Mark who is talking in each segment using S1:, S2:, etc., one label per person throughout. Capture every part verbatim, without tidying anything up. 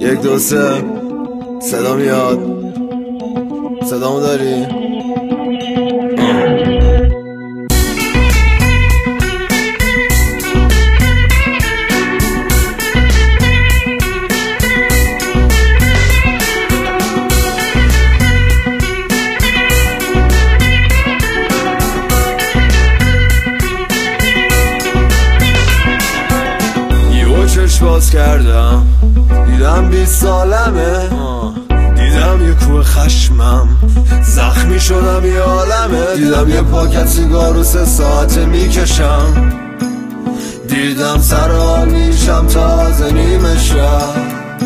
S1: یک دو سه صدا میاد، صدامو داری؟ چشم باز کردم دیدم بیست سالمه، دیدم یه کوه خشمم زخمی شدم یه عالمه، دیدم یه پاکت سیگار رو سه ساعته میکشم، دیدم سر حال میشم تازه نیمه شب.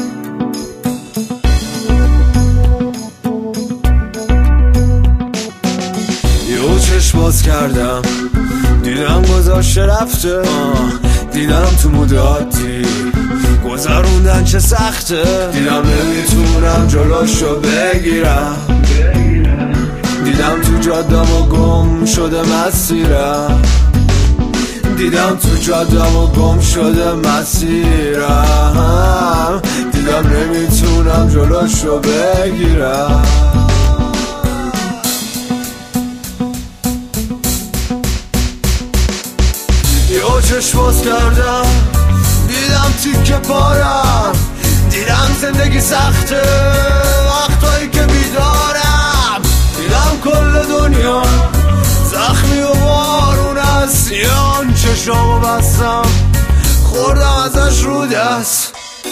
S1: یهو چشم باز کردم دیدم گذاشته رفته، دیدم تو مود عادی گذروندن چه سخته، دیدم نمیتونم جلوشو بگیرم، دیدم تو جادم و گم شده مسیرم، دیدم تو جادم و گم شده مسیرم، دیدم نمیتونم جلوشو بگیرم. یهو چشم باز کردم دیدم تیکه پارم، دیدم زندگی سخته وقتایی که بیدارم، دیدم کل دنیا زخمی و بارون است، یان چشامو بستم خوردم ازش رو دست.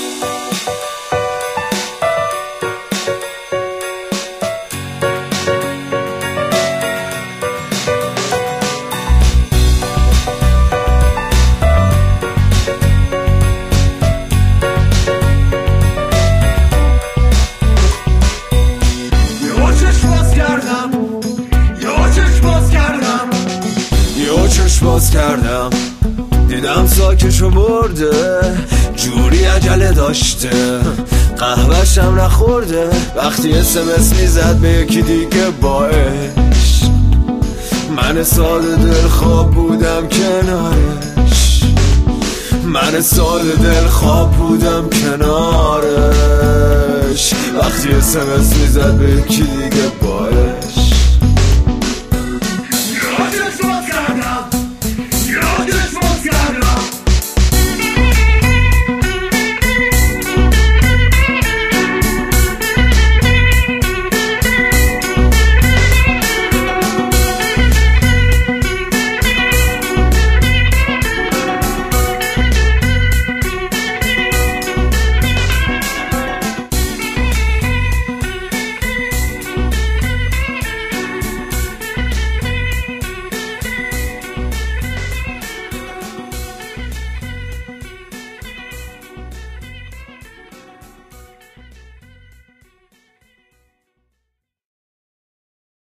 S1: چشم باز کردم دیدم ساکشو برده، جوری عجله داشته قهوه‌شم نخورده، وقتی اسمس میزد به یکی دیگه باش، من ساده دل خواب بودم کنارش، من ساده دل خواب بودم کنارش، وقتی اسمس میزد به یکی دیگه باش.